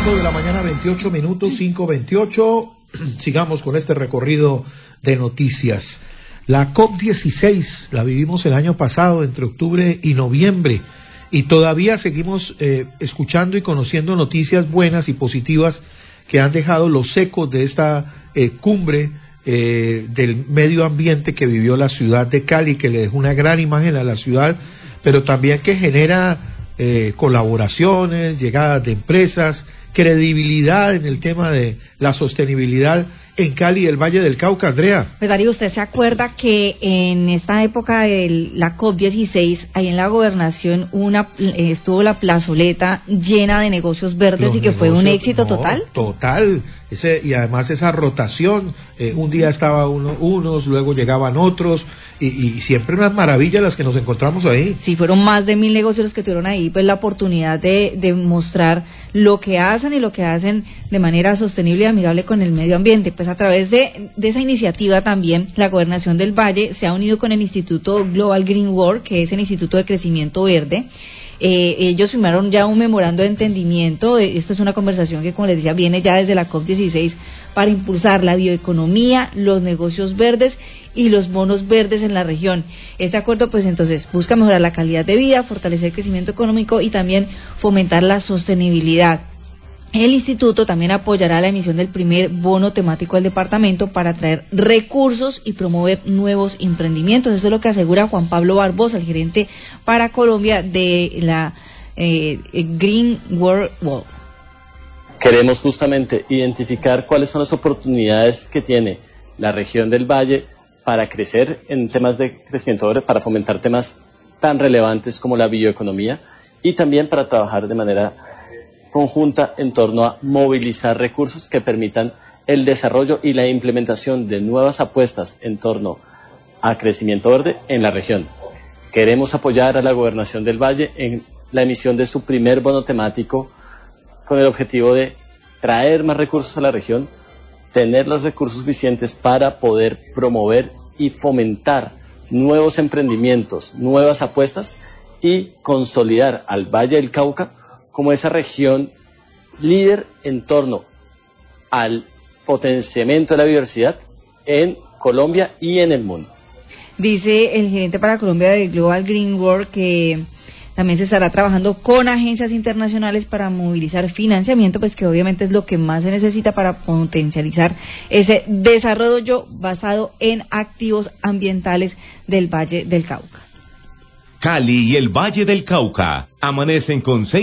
de la mañana, 28 minutos, 5:28. Sigamos con este recorrido de noticias. La COP16 la vivimos el año pasado, entre octubre y noviembre, y todavía seguimos escuchando y conociendo noticias buenas y positivas que han dejado los ecos de esta cumbre del medio ambiente que vivió la ciudad de Cali, que le dejó una gran imagen a la ciudad, pero también que genera colaboraciones, llegadas de empresas, credibilidad en el tema de la sostenibilidad en Cali y el Valle del Cauca. Andrea. Pues Darío, ¿usted se acuerda que en esta época de la COP16, ahí en la gobernación, estuvo la plazoleta llena de negocios verdes y que fue un éxito total? Total, y además esa rotación, un día estaban unos, luego llegaban otros, y siempre unas maravillas las que nos encontramos ahí. Sí, fueron más de 1000 negocios los que tuvieron ahí, pues la oportunidad de mostrar lo que hacen y lo que hacen de manera sostenible y amigable con el medio ambiente. Pues a través de esa iniciativa también la Gobernación del Valle se ha unido con el Instituto Global Green World, que es el Instituto de Crecimiento Verde. Ellos firmaron ya un memorando de entendimiento. Esto es una conversación que, como les decía, viene ya desde la COP16 para impulsar la bioeconomía, los negocios verdes y los bonos verdes en la región. Este acuerdo, pues entonces, busca mejorar la calidad de vida, fortalecer el crecimiento económico y también fomentar la sostenibilidad. El instituto también apoyará la emisión del primer bono temático del departamento para atraer recursos y promover nuevos emprendimientos. Eso es lo que asegura Juan Pablo Barbosa, el gerente para Colombia de la Green World. Queremos justamente identificar cuáles son las oportunidades que tiene la región del Valle para crecer en temas de crecimiento verde, para fomentar temas tan relevantes como la bioeconomía y también para trabajar de manera conjunta en torno a movilizar recursos que permitan el desarrollo y la implementación de nuevas apuestas en torno a crecimiento verde en la región. Queremos apoyar a la Gobernación del Valle en la emisión de su primer bono temático con el objetivo de traer más recursos a la región, tener los recursos suficientes para poder promover y fomentar nuevos emprendimientos, nuevas apuestas y consolidar al Valle del Cauca como esa región líder en torno al potenciamiento de la biodiversidad en Colombia y en el mundo. Dice el gerente para Colombia de Global Green World que también se estará trabajando con agencias internacionales para movilizar financiamiento, pues que obviamente es lo que más se necesita para potencializar ese desarrollo basado en activos ambientales del Valle del Cauca. Cali y el Valle del Cauca amanecen con